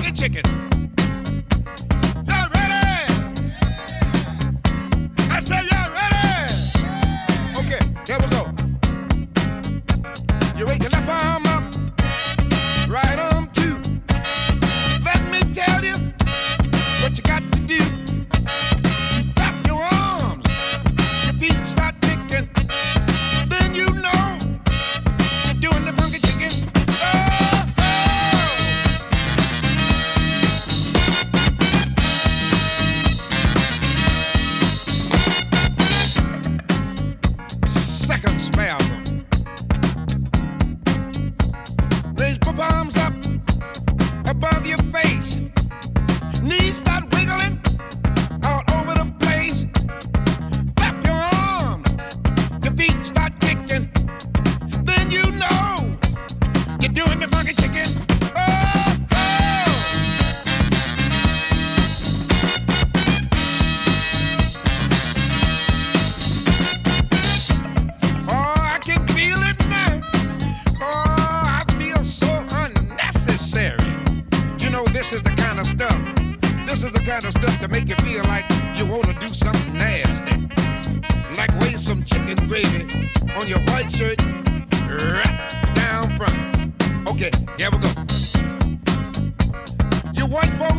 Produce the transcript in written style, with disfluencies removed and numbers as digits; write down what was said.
funky chicken. Y'all ready? I said y'all ready? Okay, here we go. You raise your left arm up, right arm too. Let me tell you what you got to do. You flap your arms, your feet start kicking. Then you know you're doing the funky chicken. Second spasm. Raise both arms up above your face. Knees start wiggling all over the place. Flap your arms, your feet start kicking. Then you know you're doing the funky chicken. Oh, oh. Oh, I can feel it now. Oh, I feel so unnecessary. You know, this is the kind of stuff. This is the kind of stuff that make you feel like you want to do something nasty. Like waste some chicken gravy on your white shirt right down front. Okay, here we go. Your white boy